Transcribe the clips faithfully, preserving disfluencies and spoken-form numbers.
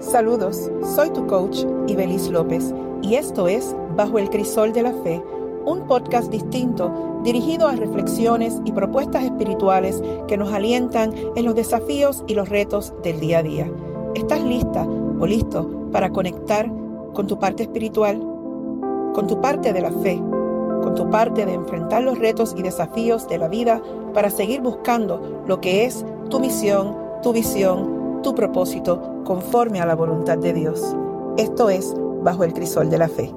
Saludos, soy tu coach Ibelis López y esto es Bajo el Crisol de la Fe, un podcast distinto dirigido a reflexiones y propuestas espirituales que nos alientan en los desafíos y los retos del día a día. ¿Estás lista o listo para conectar con tu parte espiritual, con tu parte de la fe, con tu parte de enfrentar los retos y desafíos de la vida para seguir buscando lo que es tu misión, tu visión, tu propósito conforme a la voluntad de Dios? Esto es Bajo el Crisol de la Fe.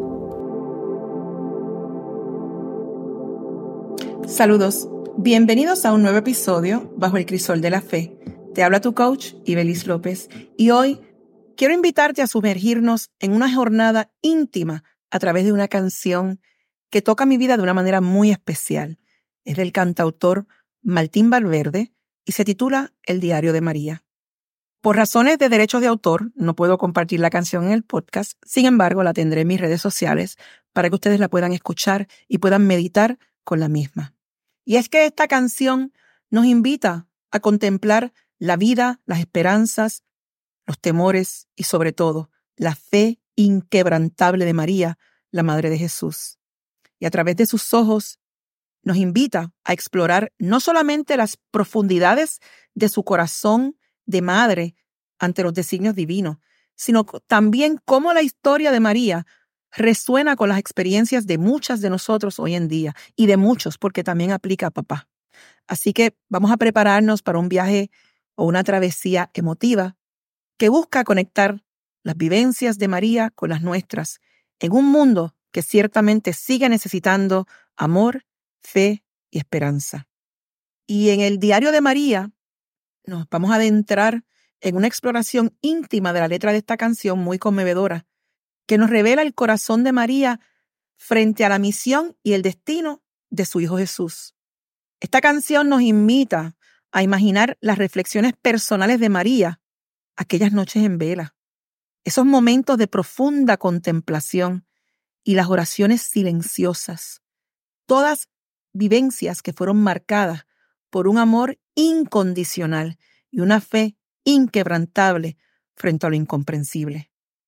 Saludos, bienvenidos a un nuevo episodio Bajo el Crisol de la Fe. Te habla tu coach Ibelis López y hoy quiero invitarte a sumergirnos en una jornada íntima a través de una canción que toca mi vida de una manera muy especial. Es del cantautor Martín Valverde y se titula El Diario de María. Por razones de derechos de autor, no puedo compartir la canción en el podcast, sin embargo, la tendré en mis redes sociales para que ustedes la puedan escuchar y puedan meditar con la misma. Y es que esta canción nos invita a contemplar la vida, las esperanzas, los temores y sobre todo la fe inquebrantable de María, la Madre de Jesús. Y a través de sus ojos nos invita a explorar no solamente las profundidades de su corazón de madre ante los designios divinos, sino también cómo la historia de María resuena con las experiencias de muchas de nosotros hoy en día y de muchos, porque también aplica a papá. Así que vamos a prepararnos para un viaje o una travesía emotiva que busca conectar las vivencias de María con las nuestras en un mundo que ciertamente sigue necesitando amor, fe y esperanza. Y en el Diario de María nos vamos a adentrar en una exploración íntima de la letra de esta canción muy conmovedora, que nos revela el corazón de María frente a la misión y el destino de su Hijo Jesús. Esta canción nos invita a imaginar las reflexiones personales de María aquellas noches en vela, esos momentos de profunda contemplación y las oraciones silenciosas, todas vivencias que fueron marcadas por un amor incondicional y una fe inquebrantable frente a lo incomprensible.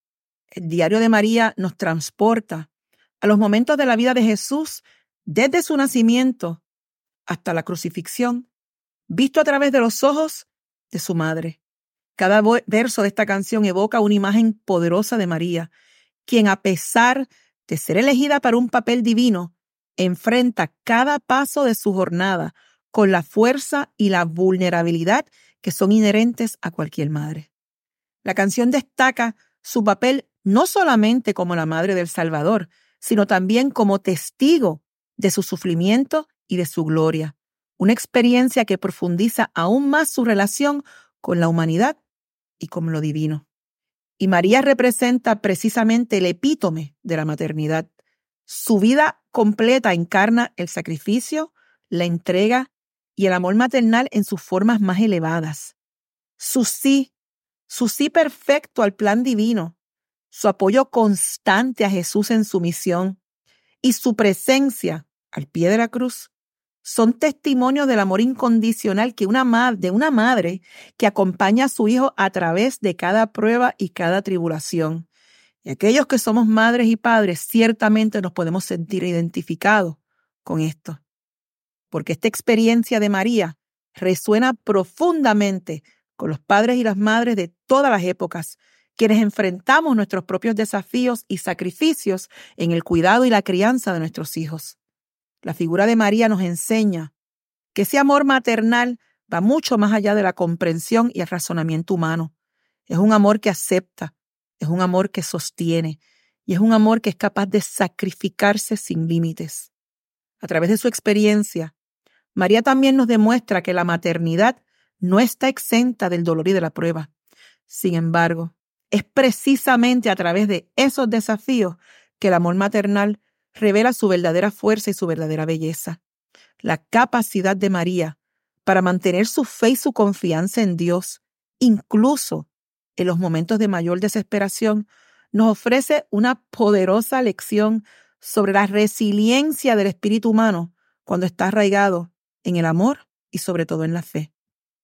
El Diario de María nos transporta a los momentos de la vida de Jesús desde su nacimiento hasta la crucifixión, visto a través de los ojos de su madre. Cada verso de esta canción evoca una imagen poderosa de María, quien a pesar de ser elegida para un papel divino, enfrenta cada paso de su jornada con la fuerza y la vulnerabilidad que son inherentes a cualquier madre. La canción destaca su papel no solamente como la madre del Salvador, sino también como testigo de su sufrimiento y de su gloria, una experiencia que profundiza aún más su relación con la humanidad y con lo divino. Y María representa precisamente el epítome de la maternidad. Su vida completa encarna el sacrificio, la entrega y el amor maternal en sus formas más elevadas. Su sí, su sí perfecto al plan divino, su apoyo constante a Jesús en su misión y su presencia al pie de la cruz son testimonios del amor incondicional que una ma- de una madre que acompaña a su hijo a través de cada prueba y cada tribulación. Y aquellos que somos madres y padres ciertamente nos podemos sentir identificados con esto, porque esta experiencia de María resuena profundamente con los padres y las madres de todas las épocas, quienes enfrentamos nuestros propios desafíos y sacrificios en el cuidado y la crianza de nuestros hijos. La figura de María nos enseña que ese amor maternal va mucho más allá de la comprensión y el razonamiento humano. Es un amor que acepta, es un amor que sostiene y es un amor que es capaz de sacrificarse sin límites. A través de su experiencia, María también nos demuestra que la maternidad no está exenta del dolor y de la prueba. Sin embargo, es precisamente a través de esos desafíos que el amor maternal revela su verdadera fuerza y su verdadera belleza. La capacidad de María para mantener su fe y su confianza en Dios, incluso en los momentos de mayor desesperación, nos ofrece una poderosa lección sobre la resiliencia del espíritu humano cuando está arraigado en el amor y sobre todo en la fe.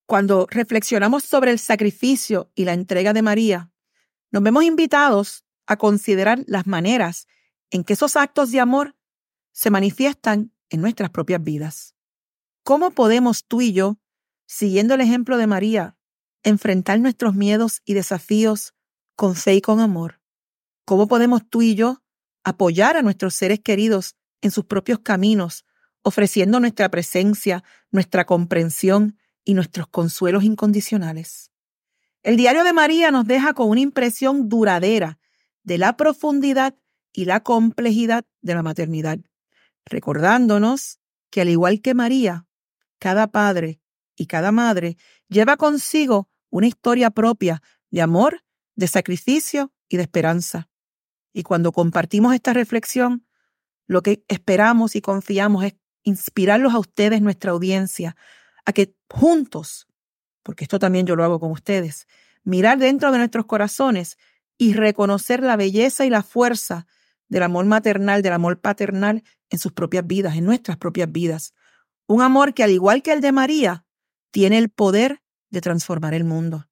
Cuando reflexionamos sobre el sacrificio y la entrega de María, nos vemos invitados a considerar las maneras en que esos actos de amor se manifiestan en nuestras propias vidas. ¿Cómo podemos tú y yo, siguiendo el ejemplo de María, enfrentar nuestros miedos y desafíos con fe y con amor? ¿Cómo podemos tú y yo apoyar a nuestros seres queridos en sus propios caminos, ofreciendo nuestra presencia, nuestra comprensión y nuestros consuelos incondicionales? El diario de María nos deja con una impresión duradera de la profundidad y la complejidad de la maternidad, recordándonos que al igual que María, cada padre y cada madre lleva consigo una historia propia de amor, de sacrificio y de esperanza. Y cuando compartimos esta reflexión, lo que esperamos y confiamos es inspirarlos a ustedes, nuestra audiencia, a que juntos, porque esto también yo lo hago con ustedes, mirar dentro de nuestros corazones y reconocer la belleza y la fuerza del amor maternal, del amor paternal en sus propias vidas, en nuestras propias vidas. Un amor que, al igual que el de María, tiene el poder de transformar el mundo.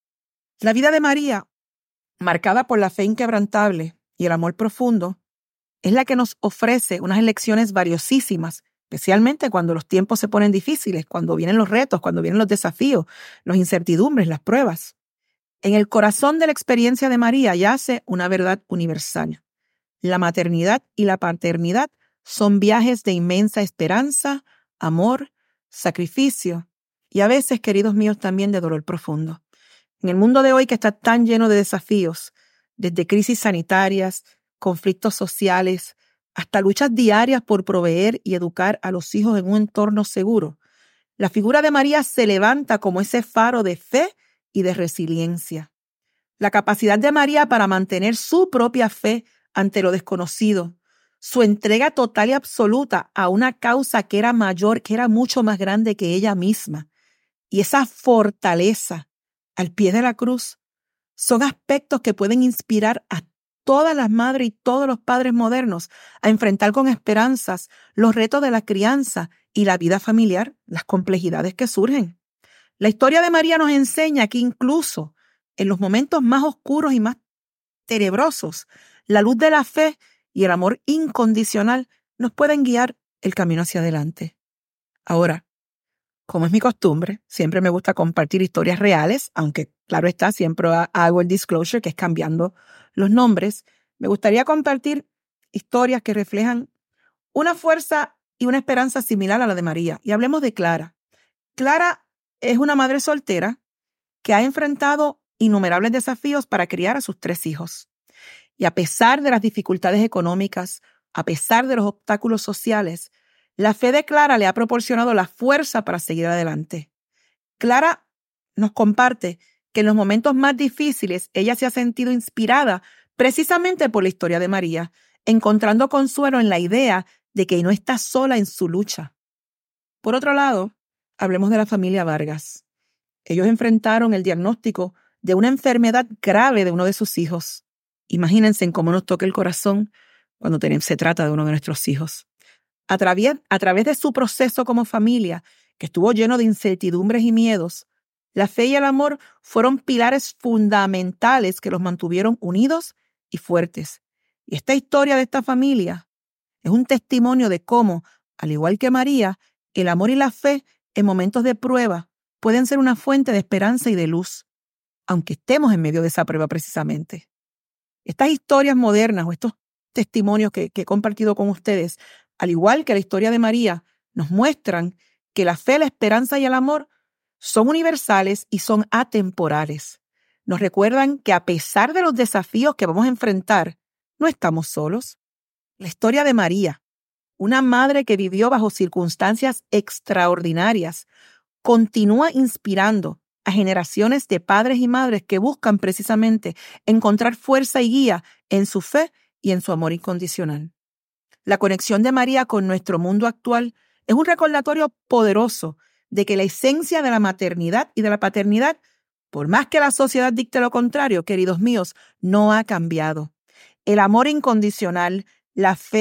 La vida de María, marcada por la fe inquebrantable y el amor profundo, es la que nos ofrece unas lecciones valiosísimas, especialmente cuando los tiempos se ponen difíciles, cuando vienen los retos, cuando vienen los desafíos, las incertidumbres, las pruebas. En el corazón de la experiencia de María yace una verdad universal. La maternidad y la paternidad son viajes de inmensa esperanza, amor, sacrificio y a veces, queridos míos, también de dolor profundo. En el mundo de hoy que está tan lleno de desafíos, desde crisis sanitarias, conflictos sociales, hasta luchas diarias por proveer y educar a los hijos en un entorno seguro, la figura de María se levanta como ese faro de fe y de resiliencia. La capacidad de María para mantener su propia fe ante lo desconocido, su entrega total y absoluta a una causa que era mayor, que era mucho más grande que ella misma, y esa fortaleza al pie de la cruz, son aspectos que pueden inspirar a todas las madres y todos los padres modernos a enfrentar con esperanzas los retos de la crianza y la vida familiar, las complejidades que surgen. La historia de María nos enseña que incluso en los momentos más oscuros y más tenebrosos, la luz de la fe y el amor incondicional nos pueden guiar el camino hacia adelante. Ahora, como es mi costumbre, siempre me gusta compartir historias reales, aunque claro está, siempre hago el disclosure, que es cambiando los nombres. Me gustaría compartir historias que reflejan una fuerza y una esperanza similar a la de María. Y hablemos de Clara. Clara es una madre soltera que ha enfrentado innumerables desafíos para criar a sus tres hijos. Y a pesar de las dificultades económicas, a pesar de los obstáculos sociales, la fe de Clara le ha proporcionado la fuerza para seguir adelante. Clara nos comparte que en los momentos más difíciles ella se ha sentido inspirada precisamente por la historia de María, encontrando consuelo en la idea de que no está sola en su lucha. Por otro lado, hablemos de la familia Vargas. Ellos enfrentaron el diagnóstico de una enfermedad grave de uno de sus hijos. Imagínense en cómo nos toca el corazón cuando se trata de uno de nuestros hijos. A través, a través de su proceso como familia, que estuvo lleno de incertidumbres y miedos, la fe y el amor fueron pilares fundamentales que los mantuvieron unidos y fuertes. Y esta historia de esta familia es un testimonio de cómo, al igual que María, el amor y la fe en momentos de prueba pueden ser una fuente de esperanza y de luz, aunque estemos en medio de esa prueba precisamente. Estas historias modernas o estos testimonios que, que he compartido con ustedes, al igual que la historia de María, nos muestran que la fe, la esperanza y el amor son universales y son atemporales. Nos recuerdan que a pesar de los desafíos que vamos a enfrentar, no estamos solos. La historia de María, una madre que vivió bajo circunstancias extraordinarias, continúa inspirando a generaciones de padres y madres que buscan precisamente encontrar fuerza y guía en su fe y en su amor incondicional. La conexión de María con nuestro mundo actual es un recordatorio poderoso de que la esencia de la maternidad y de la paternidad, por más que la sociedad dicte lo contrario, queridos míos, no ha cambiado. El amor incondicional, la fe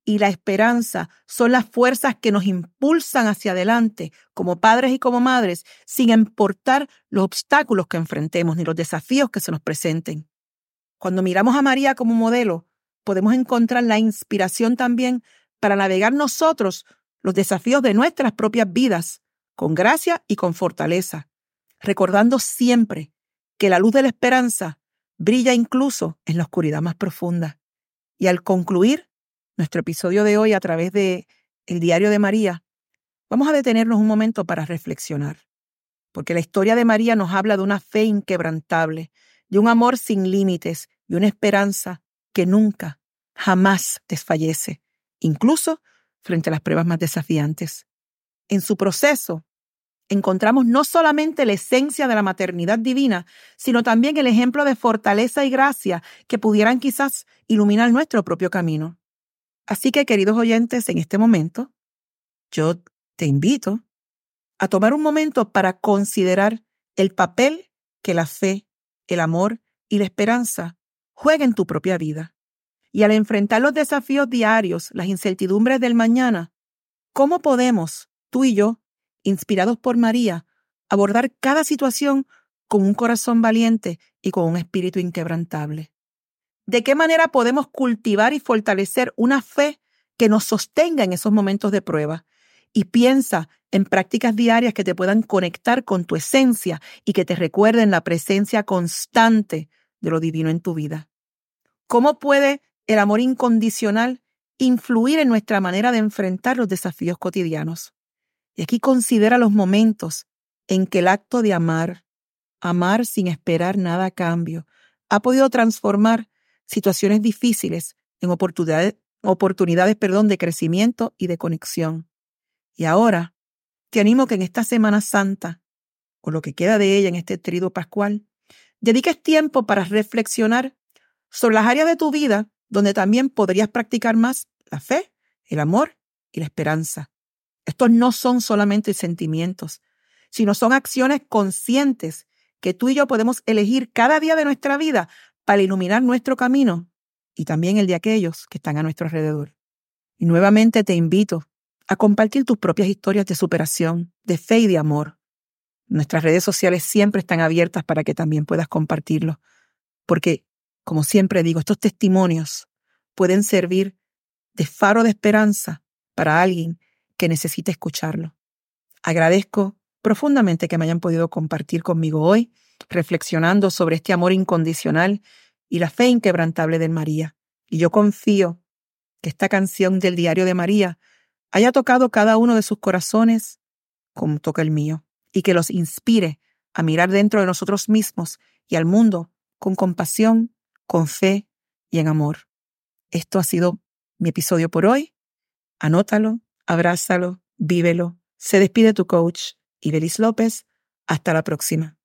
y la esperanza son las fuerzas que nos impulsan hacia adelante como padres y como madres, sin importar los obstáculos que enfrentemos ni los desafíos que se nos presenten. Cuando miramos a María como modelo, podemos encontrar la inspiración también para navegar nosotros los desafíos de nuestras propias vidas con gracia y con fortaleza, recordando siempre que la luz de la esperanza brilla incluso en la oscuridad más profunda. Y al concluir nuestro episodio de hoy a través de el Diario de María, vamos a detenernos un momento para reflexionar, porque la historia de María nos habla de una fe inquebrantable, de un amor sin límites y una esperanza que nunca, jamás desfallece, incluso frente a las pruebas más desafiantes. En su proceso, encontramos no solamente la esencia de la maternidad divina, sino también el ejemplo de fortaleza y gracia que pudieran quizás iluminar nuestro propio camino. Así que, queridos oyentes, en este momento, yo te invito a tomar un momento para considerar el papel que la fe, el amor y la esperanza juegan en tu propia vida. Y al enfrentar los desafíos diarios, las incertidumbres del mañana, ¿cómo podemos, tú y yo, inspirados por María, abordar cada situación con un corazón valiente y con un espíritu inquebrantable? ¿De qué manera podemos cultivar y fortalecer una fe que nos sostenga en esos momentos de prueba? Y piensa en prácticas diarias que te puedan conectar con tu esencia y que te recuerden la presencia constante de lo divino en tu vida. ¿Cómo puede el amor incondicional influir en nuestra manera de enfrentar los desafíos cotidianos? Y aquí considera los momentos en que el acto de amar, amar sin esperar nada a cambio, ha podido transformar situaciones difíciles en oportunidades, oportunidades perdón, de crecimiento y de conexión. Y ahora te animo que en esta Semana Santa, o lo que queda de ella en este tríodo pascual, dediques tiempo para reflexionar sobre las áreas de tu vida donde también podrías practicar más la fe, el amor y la esperanza. Estos no son solamente sentimientos, sino son acciones conscientes que tú y yo podemos elegir cada día de nuestra vida para iluminar nuestro camino y también el de aquellos que están a nuestro alrededor. Y nuevamente te invito a compartir tus propias historias de superación, de fe y de amor. Nuestras redes sociales siempre están abiertas para que también puedas compartirlo, porque, como siempre digo, estos testimonios pueden servir de faro de esperanza para alguien que necesite escucharlo. Agradezco profundamente que me hayan podido compartir conmigo hoy, reflexionando sobre este amor incondicional y la fe inquebrantable de María. Y yo confío que esta canción del Diario de María haya tocado cada uno de sus corazones como toca el mío, y que los inspire a mirar dentro de nosotros mismos y al mundo con compasión, con fe y en amor. Esto ha sido mi episodio por hoy. Anótalo, abrázalo, vívelo. Se despide tu coach, Ibelis López. Hasta la próxima.